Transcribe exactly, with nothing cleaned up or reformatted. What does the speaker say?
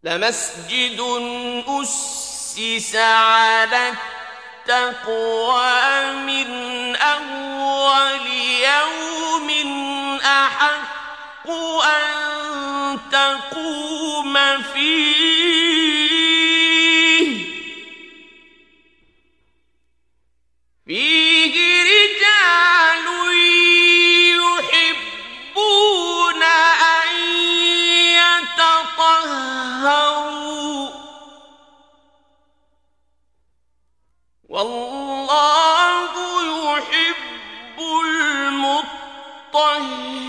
لمسجد أسس على التقوى من أول يوم أحق أن تقوم فيه فيه رجال يحبون أن يتطهروا والله يحب المطهرين